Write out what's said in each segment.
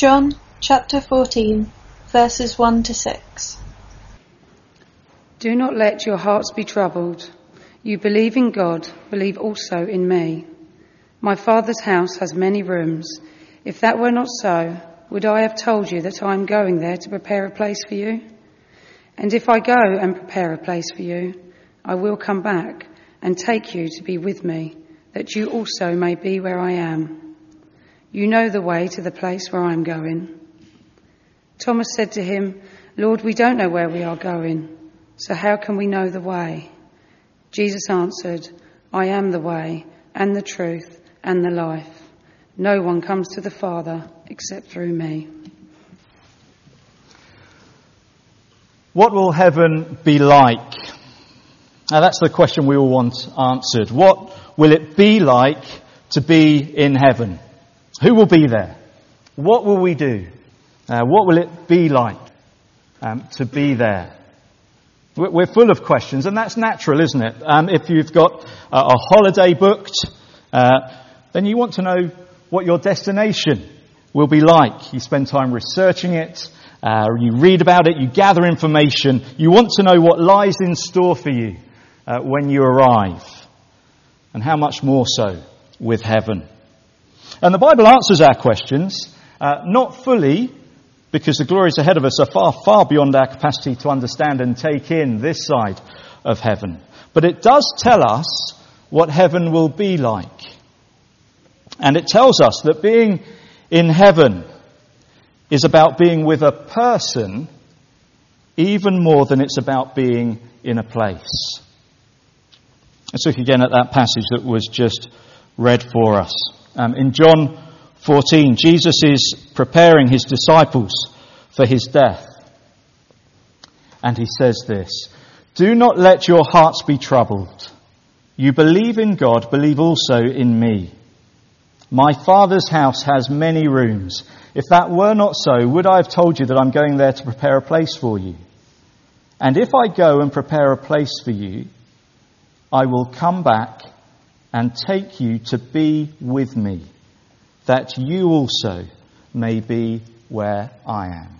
John chapter 14, verses 1 to 6. Do not let your hearts be troubled. You believe in God, believe also in me. My Father's house has many rooms. If that were not so, would I have told you that I am going there to prepare a place for you? And if I go and prepare a place for you, I will come back and take you to be with me, that you also may be where I am. You know the way to the place where I am going. Thomas said to him, Lord, we don't know where we are going, so how can we know the way? Jesus answered, I am the way and the truth and the life. No one comes to the Father except through me. What will heaven be like? Now that's the question we all want answered. What will it be like to be in heaven? Who will be there? What will we do? What will it be like to be there? We're full of questions, and that's natural, isn't it? If you've got a holiday booked, then you want to know what your destination will be like. You spend time researching it, you read about it, you gather information. You want to know what lies in store for you when you arrive, and how much more so with heaven. And the Bible answers our questions, not fully, because the glories ahead of us are far, far beyond our capacity to understand and take in this side of heaven. But it does tell us what heaven will be like. And it tells us that being in heaven is about being with a person even more than it's about being in a place. Let's look again at that passage that was just read for us. In John 14, Jesus is preparing his disciples for his death. And he says this, Do not let your hearts be troubled. You believe in God, believe also in me. My Father's house has many rooms. If that were not so, would I have told you that I'm going there to prepare a place for you? And if I go and prepare a place for you, I will come back and take you to be with me, that you also may be where I am.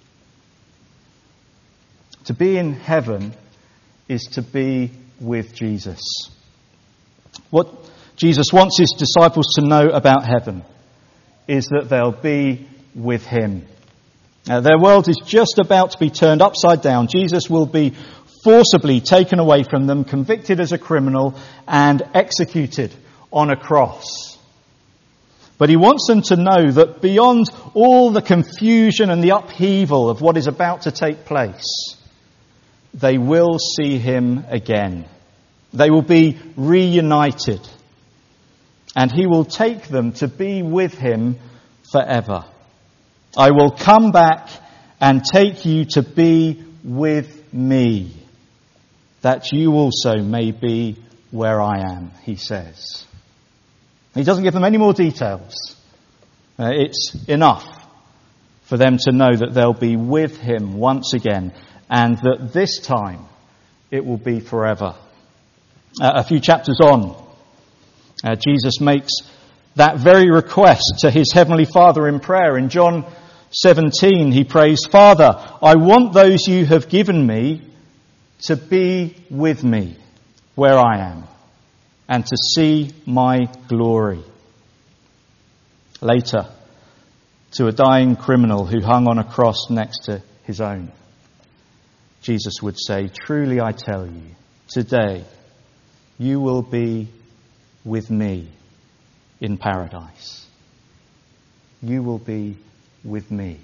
To be in heaven is to be with Jesus. What Jesus wants his disciples to know about heaven is that they'll be with him. Their world is just about to be turned upside down. Jesus will be forcibly taken away from them, convicted as a criminal, and executed on a cross. But he wants them to know that beyond all the confusion and the upheaval of what is about to take place, they will see him again. They will be reunited. And he will take them to be with him forever. I will come back and take you to be with me, that you also may be where I am, he says. He doesn't give them any more details. It's enough for them to know that they'll be with him once again, and that this time it will be forever. A few chapters on, Jesus makes that very request to his heavenly Father in prayer. In John 17, he prays, Father, I want those you have given me to be with me where I am, and to see my glory. Later, to a dying criminal who hung on a cross next to his own, Jesus would say, Truly I tell you, today you will be with me in paradise. You will be with me.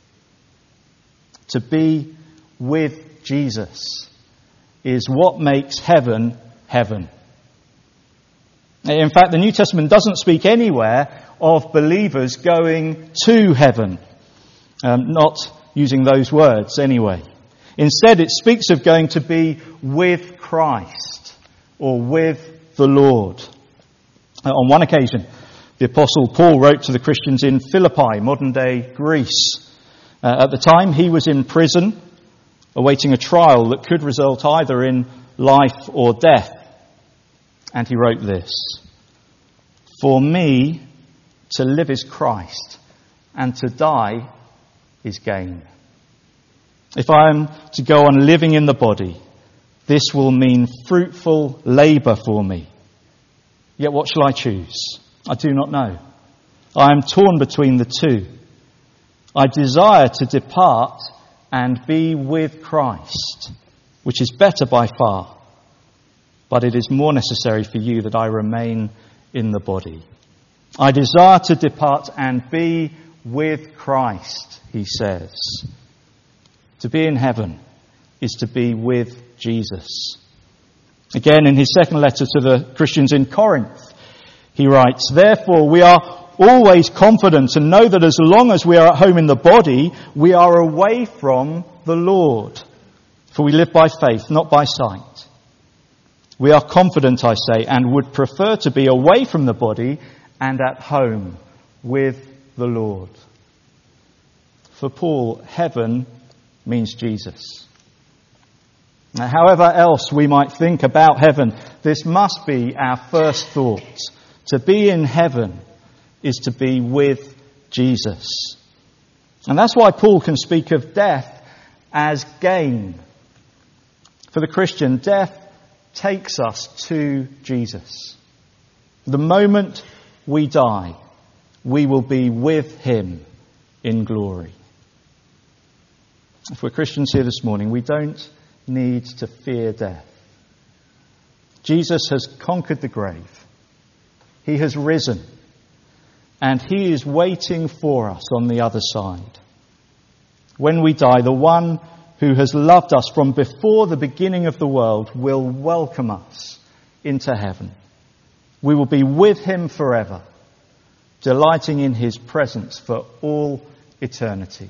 To be with Jesus is what makes heaven heaven. In fact, the New Testament doesn't speak anywhere of believers going to heaven. Not using those words anyway. Instead, it speaks of going to be with Christ or with the Lord. On one occasion, the Apostle Paul wrote to the Christians in Philippi, modern-day Greece. At the time, he was in prison, awaiting a trial that could result either in life or death. And he wrote this, For me, to live is Christ, and to die is gain. If I am to go on living in the body, this will mean fruitful labour for me. Yet what shall I choose? I do not know. I am torn between the two. I desire to depart and be with Christ, which is better by far. But it is more necessary for you that I remain in the body. I desire to depart and be with Christ, he says. To be in heaven is to be with Jesus. Again, in his second letter to the Christians in Corinth, he writes, "Therefore we are always confident and know that as long as we are at home in the body, we are away from the Lord. For we live by faith, not by sight. We are confident, I say, and would prefer to be away from the body and at home with the Lord." For Paul, heaven means Jesus. Now, however else we might think about heaven, this must be our first thought. To be in heaven is to be with Jesus. And that's why Paul can speak of death as gain. For the Christian, death takes us to Jesus. The moment we die, we will be with him in glory. If we're Christians here this morning, we don't need to fear death. Jesus has conquered the grave. He has risen. And he is waiting for us on the other side. When we die, the one who has loved us from before the beginning of the world will welcome us into heaven. We will be with him forever, delighting in his presence for all eternity.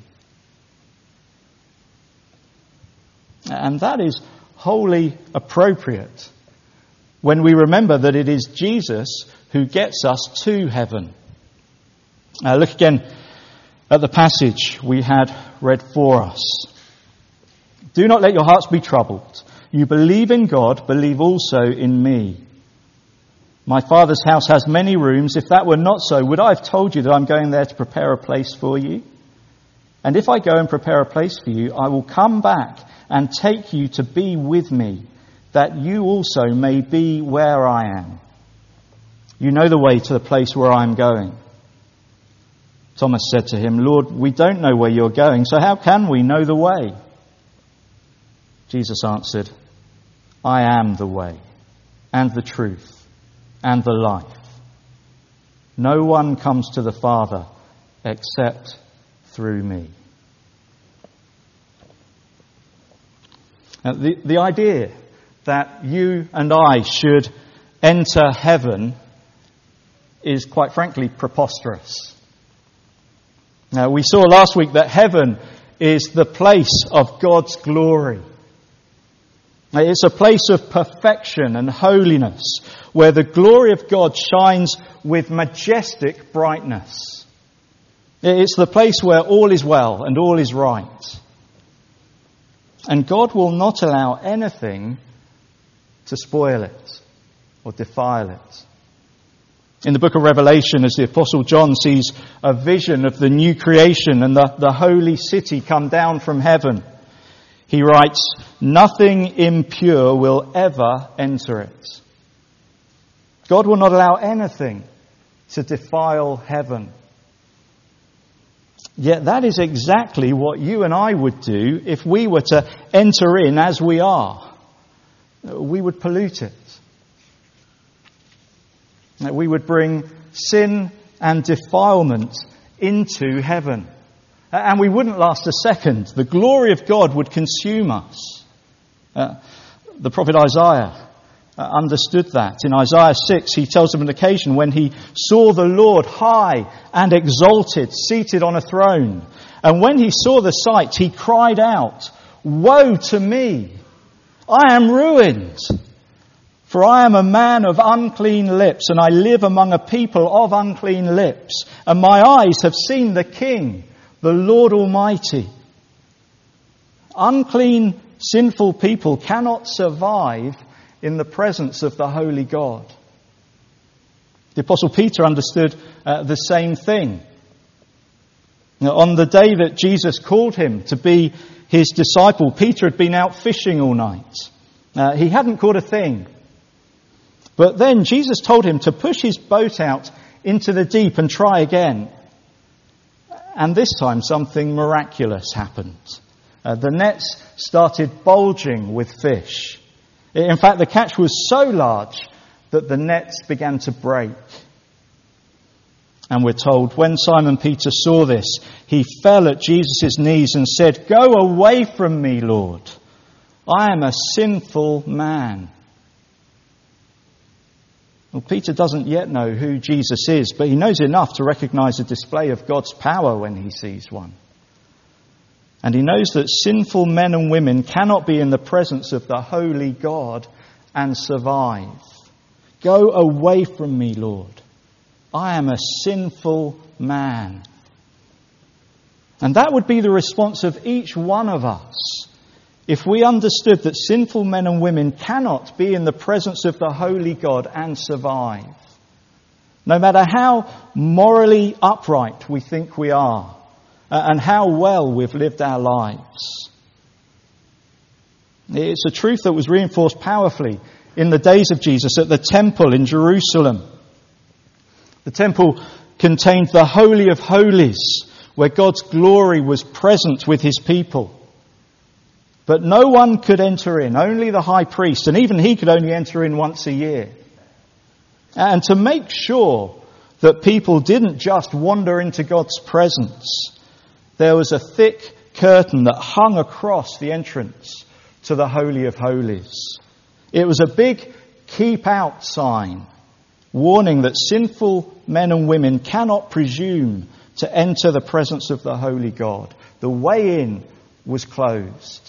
And that is wholly appropriate when we remember that it is Jesus who gets us to heaven. Look again at the passage we had read for us. "Do not let your hearts be troubled. You believe in God, believe also in me. My Father's house has many rooms. If that were not so, would I have told you that I'm going there to prepare a place for you? And if I go and prepare a place for you, I will come back and take you to be with me, that you also may be where I am. You know the way to the place where I am going." Thomas said to him, "Lord, we don't know where you're going, so how can we know the way?" Jesus answered, "I am the way, and the truth, and the life. No one comes to the Father except through me." The idea that you and I should enter heaven is quite frankly preposterous. Now, we saw last week that heaven is the place of God's glory. It's a place of perfection and holiness where the glory of God shines with majestic brightness. It's the place where all is well and all is right. And God will not allow anything to spoil it or defile it. In the book of Revelation, as the Apostle John sees a vision of the new creation and the holy city come down from heaven, he writes, "Nothing impure will ever enter it." God will not allow anything to defile heaven. Yet that is exactly what you and I would do if we were to enter in as we are. We would pollute it. We would bring sin and defilement into heaven. And we wouldn't last a second. The glory of God would consume us. The prophet Isaiah understood that. In Isaiah 6, he tells of an occasion when he saw the Lord high and exalted, seated on a throne. And when he saw the sight, he cried out, "Woe to me! I am ruined! For I am a man of unclean lips, and I live among a people of unclean lips. And my eyes have seen the King, the Lord Almighty." Unclean, sinful people cannot survive in the presence of the holy God. The Apostle Peter understood the same thing. Now, on the day that Jesus called him to be his disciple, Peter had been out fishing all night. He hadn't caught a thing. But then Jesus told him to push his boat out into the deep and try again. And this time something miraculous happened. The nets started bulging with fish. In fact, the catch was so large that the nets began to break. And we're told, when Simon Peter saw this, he fell at Jesus' knees and said, "Go away from me, Lord. I am a sinful man." Well, Peter doesn't yet know who Jesus is, but he knows enough to recognize a display of God's power when he sees one. And he knows that sinful men and women cannot be in the presence of the holy God and survive. "Go away from me, Lord. I am a sinful man." And that would be the response of each one of us if we understood that sinful men and women cannot be in the presence of the holy God and survive. No matter how morally upright we think we are and how well we've lived our lives. It's a truth that was reinforced powerfully in the days of Jesus at the temple in Jerusalem. The temple contained the Holy of Holies, where God's glory was present with his people. But no one could enter in, only the high priest, and even he could only enter in once a year. And to make sure that people didn't just wander into God's presence, there was a thick curtain that hung across the entrance to the Holy of Holies. It was a big "keep out" sign, warning that sinful men and women cannot presume to enter the presence of the holy God. The way in was closed.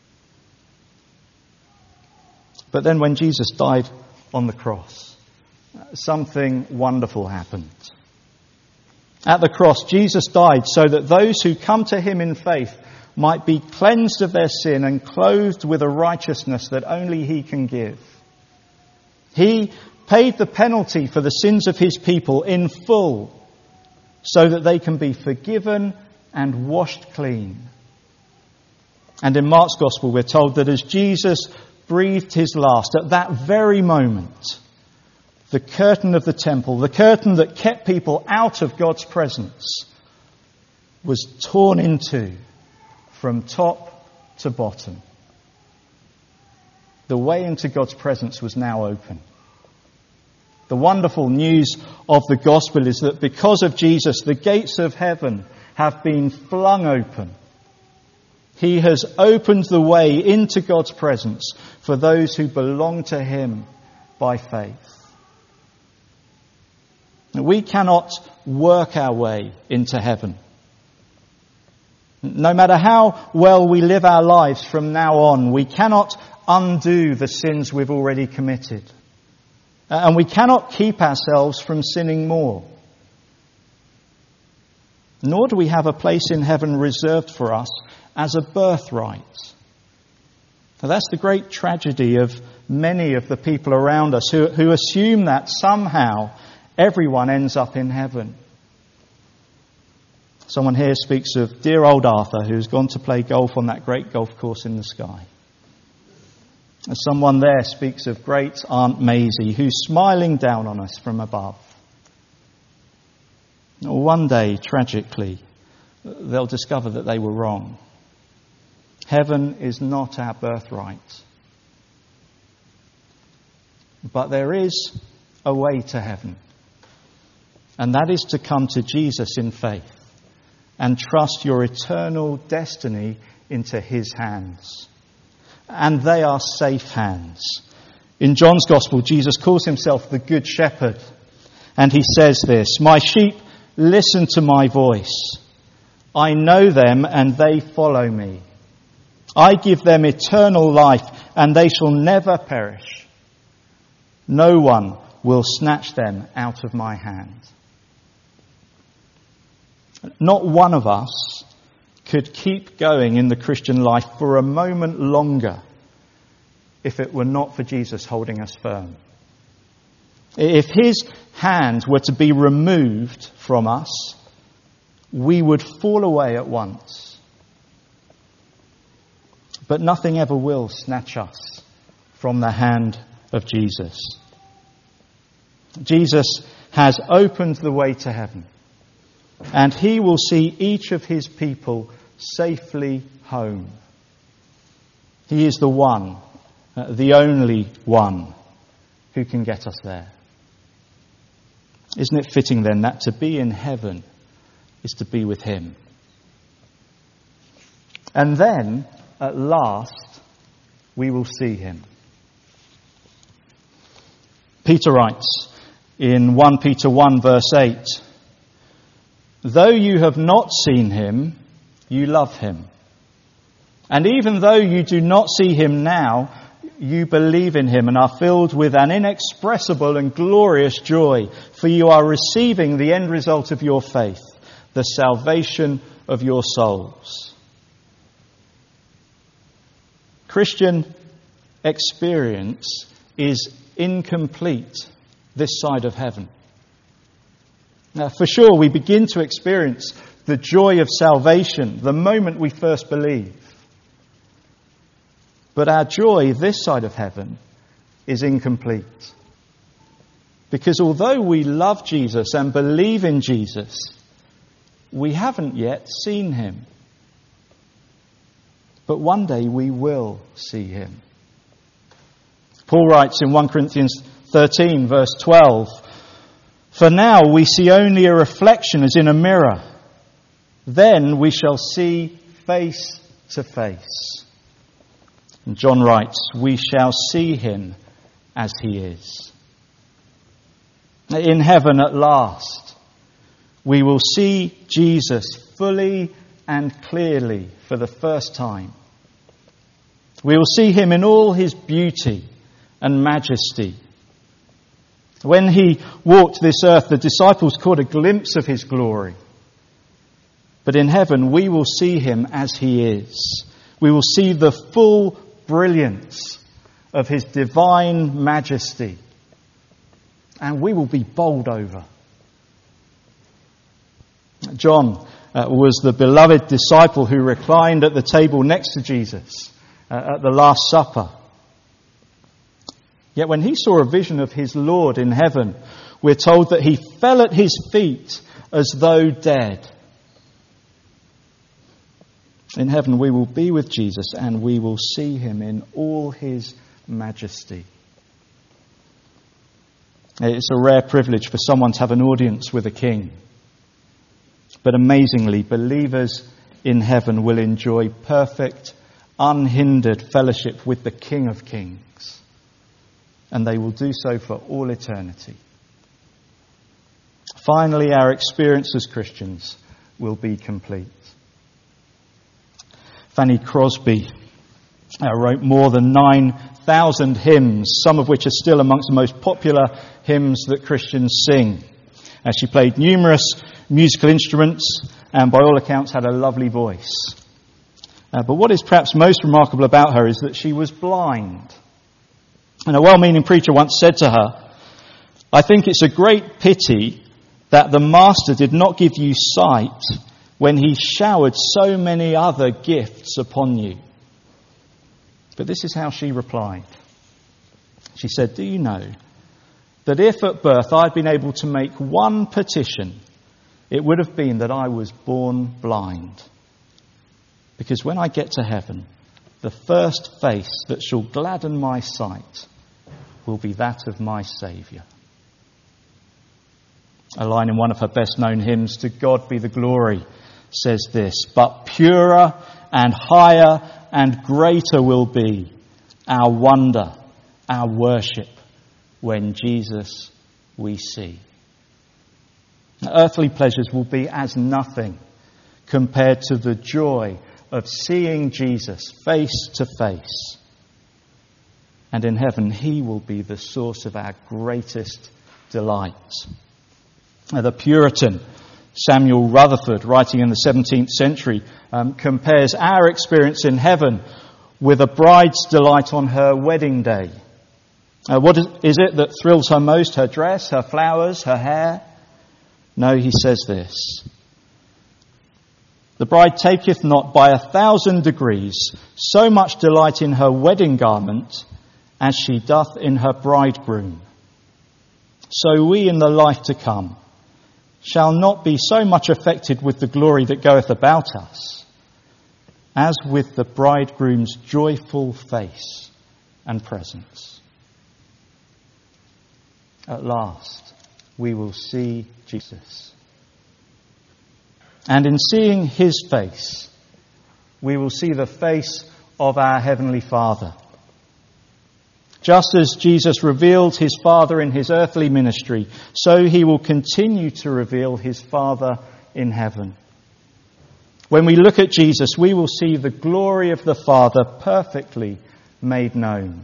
But then when Jesus died on the cross, something wonderful happened. At the cross, Jesus died so that those who come to him in faith might be cleansed of their sin and clothed with a righteousness that only he can give. He paid the penalty for the sins of his people in full so that they can be forgiven and washed clean. And in Mark's Gospel, we're told that as Jesus breathed his last, at that very moment, the curtain of the temple, the curtain that kept people out of God's presence, was torn in two from top to bottom. The way into God's presence was now open. The wonderful news of the gospel is that because of Jesus, the gates of heaven have been flung open. He has opened the way into God's presence for those who belong to him by faith. We cannot work our way into heaven. No matter how well we live our lives from now on, we cannot undo the sins we've already committed. And we cannot keep ourselves from sinning more. Nor do we have a place in heaven reserved for us as a birthright. Now, that's the great tragedy of many of the people around us who assume that somehow everyone ends up in heaven. Someone here speaks of dear old Arthur, who's gone to play golf on that great golf course in the sky. And someone there speaks of great Aunt Maisie, who's smiling down on us from above. One day, tragically, they'll discover that they were wrong. Heaven is not our birthright. But there is a way to heaven. And that is to come to Jesus in faith and trust your eternal destiny into his hands. And they are safe hands. In John's Gospel, Jesus calls himself the Good Shepherd. And he says this, "My sheep listen to my voice. I know them and they follow me. I give them eternal life and they shall never perish. No one will snatch them out of my hand." Not one of us could keep going in the Christian life for a moment longer if it were not for Jesus holding us firm. If his hand were to be removed from us, we would fall away at once. But nothing ever will snatch us from the hand of Jesus. Jesus has opened the way to heaven, and he will see each of his people safely home. He is the one, the only one who can get us there. Isn't it fitting then that to be in heaven is to be with him? And then, at last, we will see him. Peter writes in 1 Peter 1 verse 8, "Though you have not seen him, you love him. And even though you do not see him now, you believe in him and are filled with an inexpressible and glorious joy, for you are receiving the end result of your faith, the salvation of your souls." Christian experience is incomplete this side of heaven. Now, for sure, we begin to experience the joy of salvation the moment we first believe. But our joy this side of heaven is incomplete. Because although we love Jesus and believe in Jesus, we haven't yet seen him. But one day we will see him. Paul writes in 1 Corinthians 13 verse 12, "For now we see only a reflection as in a mirror. Then we shall see face to face." And John writes, "We shall see him as he is." In heaven at last, we will see Jesus fully and clearly for the first time. We will see him in all his beauty and majesty. When he walked this earth, the disciples caught a glimpse of his glory. But in heaven, we will see him as he is. We will see the full brilliance of his divine majesty. And we will be bowled over. John was the beloved disciple who reclined at the table next to Jesus at the Last Supper. Yet when he saw a vision of his Lord in heaven, we're told that he fell at his feet as though dead. In heaven we will be with Jesus and we will see him in all his majesty. It's a rare privilege for someone to have an audience with a king. But amazingly, believers in heaven will enjoy perfect, unhindered fellowship with the King of Kings. And they will do so for all eternity. Finally, our experience as Christians will be complete. Fanny Crosby wrote more than 9,000 hymns, some of which are still amongst the most popular hymns that Christians sing. She played numerous musical instruments and by all accounts had a lovely voice. But what is perhaps most remarkable about her is that she was blind. And a well-meaning preacher once said to her, "I think it's a great pity that the Master did not give you sight when he showered so many other gifts upon you." But this is how she replied. She said, "Do you know that if at birth I'd been able to make one petition, it would have been that I was born blind. Because when I get to heaven, the first face that shall gladden my sight will be that of my Saviour." A line in one of her best-known hymns, "To God be the glory," says this, "But purer and higher and greater will be our wonder, our worship, when Jesus we see." Earthly pleasures will be as nothing compared to the joy of seeing Jesus face to face. And in heaven, he will be the source of our greatest delight. The Puritan Samuel Rutherford, writing in the 17th century, compares our experience in heaven with a bride's delight on her wedding day. What is it that thrills her most? Her dress, her flowers, her hair? No, he says this: The bride taketh not by 1,000 degrees so much delight in her wedding garment as she doth in her bridegroom. So we in the life to come shall not be so much affected with the glory that goeth about us as with the bridegroom's joyful face and presence. At last we will see Jesus. And in seeing his face, we will see the face of our Heavenly Father. Just as Jesus revealed his Father in his earthly ministry, so he will continue to reveal his Father in heaven. When we look at Jesus, we will see the glory of the Father perfectly made known.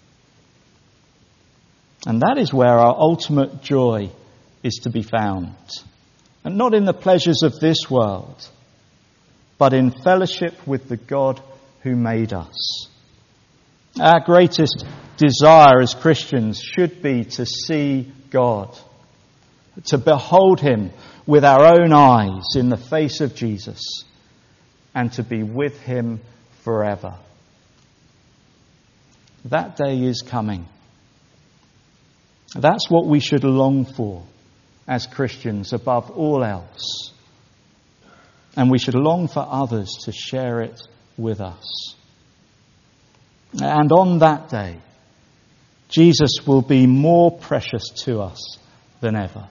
And that is where our ultimate joy is to be found. And not in the pleasures of this world, but in fellowship with the God who made us. Our greatest desire as Christians should be to see God, to behold him with our own eyes in the face of Jesus, and to be with him forever. That day is coming. That's what we should long for as Christians above all else. And we should long for others to share it with us. And on that day, Jesus will be more precious to us than ever.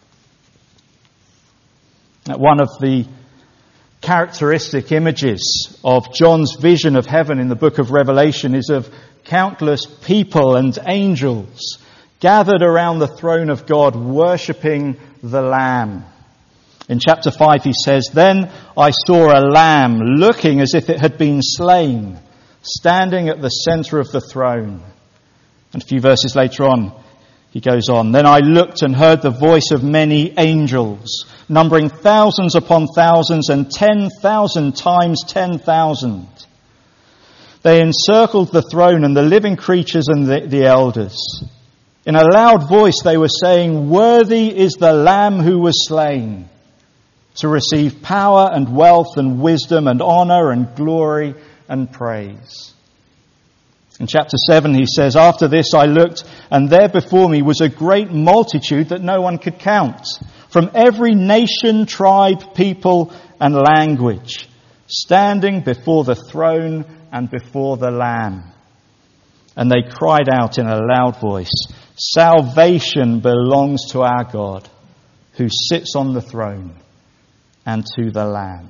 One of the characteristic images of John's vision of heaven in the book of Revelation is of countless people and angels gathered around the throne of God, worshipping the Lamb. In chapter 5 he says, "Then I saw a lamb looking as if it had been slain, standing at the centre of the throne." And a few verses later on, he goes on, "Then I looked and heard the voice of many angels, numbering thousands upon thousands and 10,000 times 10,000. They encircled the throne and the living creatures and the elders. In a loud voice they were saying, 'Worthy is the Lamb who was slain to receive power and wealth and wisdom and honour and glory and praise.'" In chapter 7 he says, "After this I looked, and there before me was a great multitude that no one could count, from every nation, tribe, people and language, standing before the throne and before the Lamb. And they cried out in a loud voice, 'Salvation belongs to our God, who sits on the throne, and to the Lamb.'"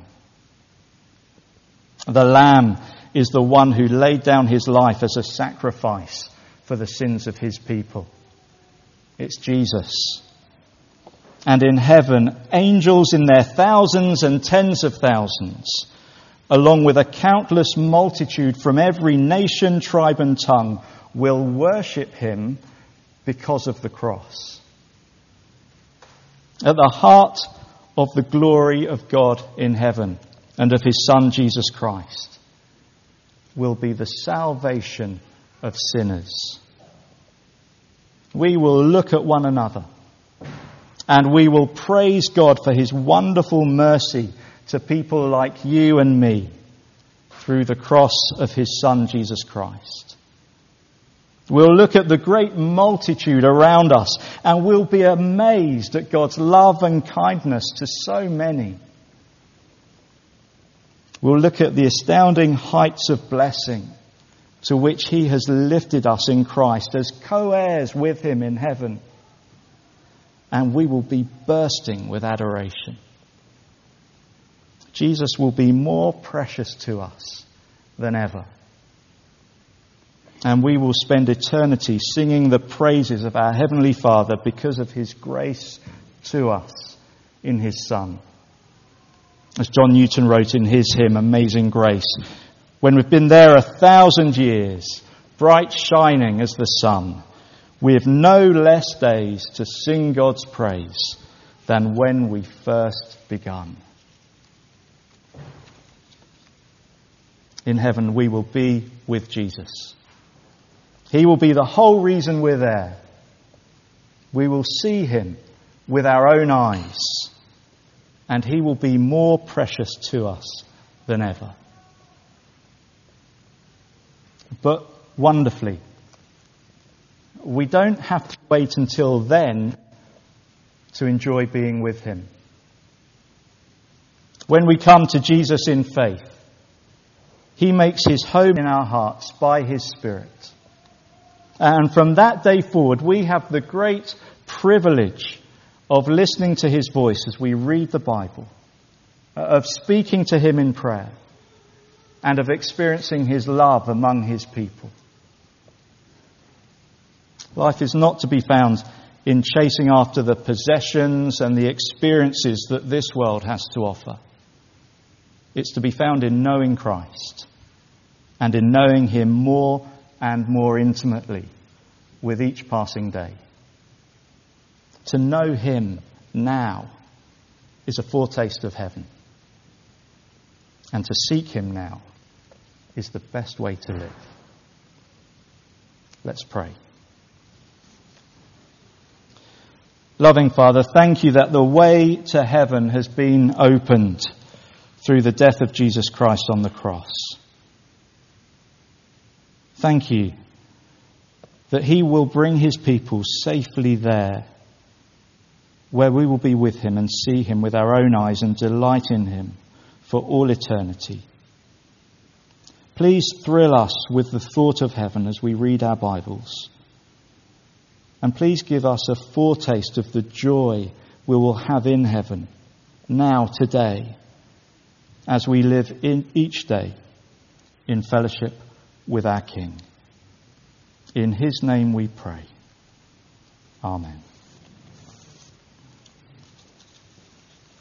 The Lamb is the one who laid down his life as a sacrifice for the sins of his people. It's Jesus. And in heaven, angels in their thousands and tens of thousands, along with a countless multitude from every nation, tribe and tongue, will worship him because of the cross. At the heart of the glory of God in heaven and of his Son Jesus Christ will be the salvation of sinners. We will look at one another and we will praise God for his wonderful mercy to people like you and me through the cross of his Son Jesus Christ. We'll look at the great multitude around us and we'll be amazed at God's love and kindness to so many. We'll look at the astounding heights of blessing to which he has lifted us in Christ as co-heirs with him in heaven. And we will be bursting with adoration. Jesus will be more precious to us than ever. And we will spend eternity singing the praises of our Heavenly Father because of his grace to us in his Son. As John Newton wrote in his hymn, Amazing Grace, "When we've been there 1,000 years, bright shining as the sun, we have no less days to sing God's praise than when we first begun." In heaven we will be with Jesus. He will be the whole reason we're there. We will see him with our own eyes. and he will be more precious to us than ever. But wonderfully, we don't have to wait until then to enjoy being with him. When we come to Jesus in faith, he makes his home in our hearts by his Spirit. And from that day forward, we have the great privilege of listening to his voice as we read the Bible, of speaking to him in prayer, and of experiencing his love among his people. Life is not to be found in chasing after the possessions and the experiences that this world has to offer. It's to be found in knowing Christ and in knowing him more and more intimately with each passing day. To know him now is a foretaste of heaven. And to seek him now is the best way to live. Let's pray. Loving Father, thank you that the way to heaven has been opened through the death of Jesus Christ on the cross. Thank you that he will bring his people safely there, where we will be with him and see him with our own eyes and delight in him for all eternity. Please thrill us with the thought of heaven as we read our Bibles. And please give us a foretaste of the joy we will have in heaven, now, today, as we live in each day in fellowship with our King. In his name we pray. Amen.